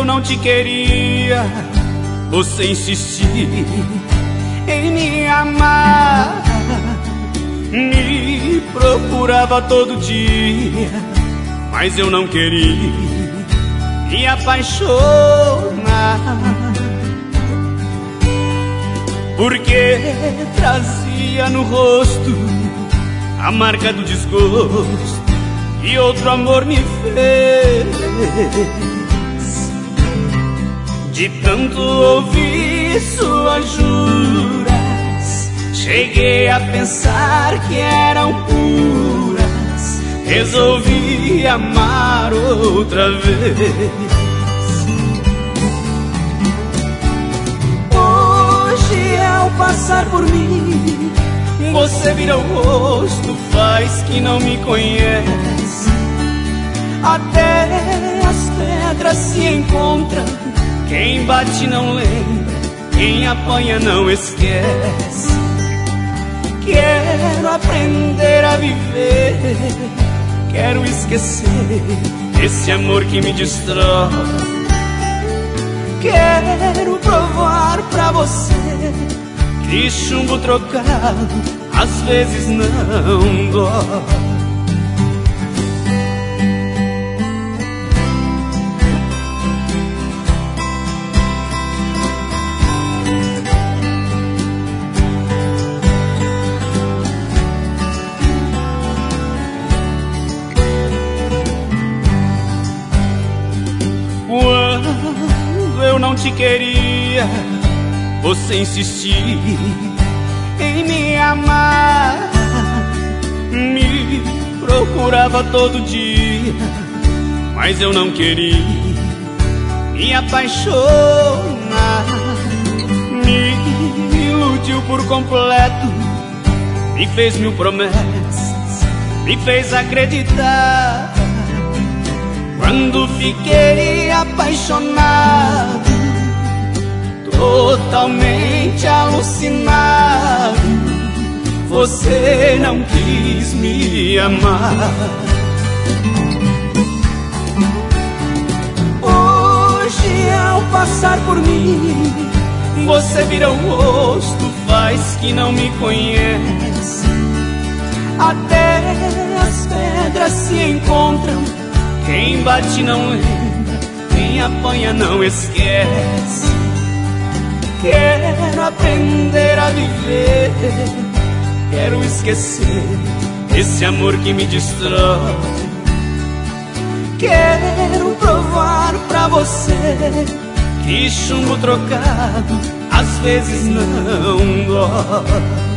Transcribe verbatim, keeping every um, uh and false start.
não te queria, você insistir em me amar. Me procurava todo dia, mas eu não queria me apaixonar, porque trazia no rosto a marca do desgosto que outro amor me fez. De tanto ouvir suas juras, cheguei a pensar que eram puras. Resolvi amar outra vez. Hoje, ao passar por mim, você vira o rosto, faz que não me conhece. Até as pedras se encontram, quem bate não lembra, quem apanha não esquece. Quero aprender a viver, quero esquecer esse amor que me destrói. Quero provar pra você que chumbo trocado às vezes não dói. Quando eu não te queria, você insistia em me amar. Me procurava todo dia, mas eu não queria me apaixonar. Me iludiu por completo, me fez mil promessas, me fez acreditar. Quando fiquei apaixonado, totalmente alucinado, você não quis me amar. Hoje, ao passar por mim, você vira o rosto, faz que não me conhece. Até as pedras se encontram, quem bate não lembra, quem apanha não esquece. Quero aprender a viver, quero esquecer esse amor que me destrói. Quero provar pra você que chumbo trocado às vezes não dói.